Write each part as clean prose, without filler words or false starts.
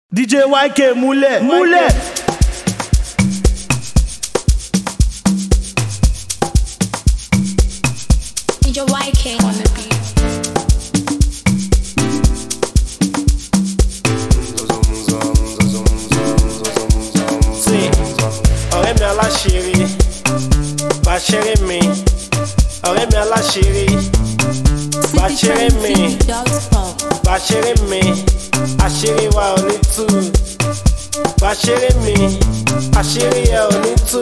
DJ YK múlẹ̀ múlẹ̀. DJ YK on the beat. Sí, ọ̀rẹ́ mi aláṣírí, bàṣírí mi. Ọ̀rẹ́ mi aláṣírí, bàṣírí mi. Bàṣírí mi, àṣírí wa ò ní tú. Bàṣírí mi, àṣírí ẹ ò ní tú.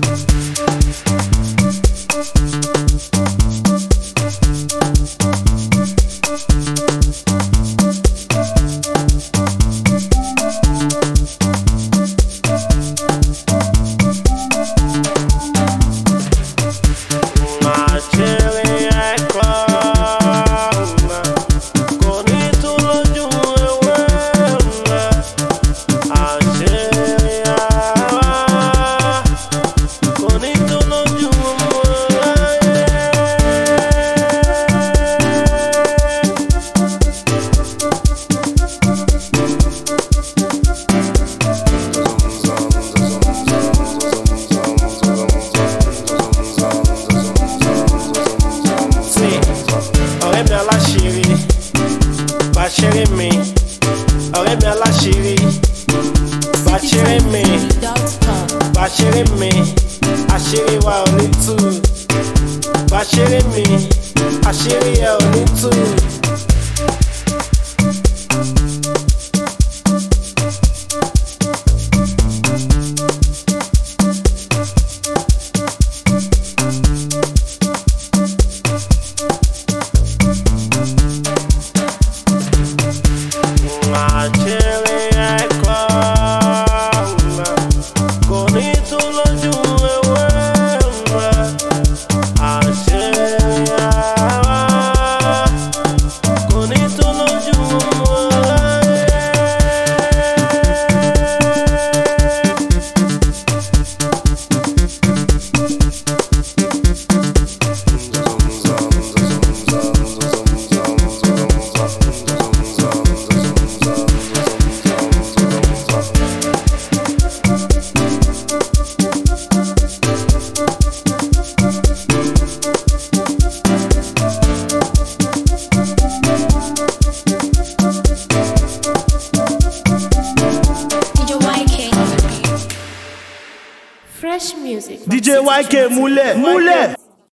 Bàṣírí mi, ọ̀rẹ́ mi aláṣírí, bàṣírí mi. Bàṣírí mi, àṣírí wa ò ní tú. Bàṣírí mi, àṣírí ẹ ò ní tú. Fresh music. DJ YK múlẹ̀ múlẹ̀.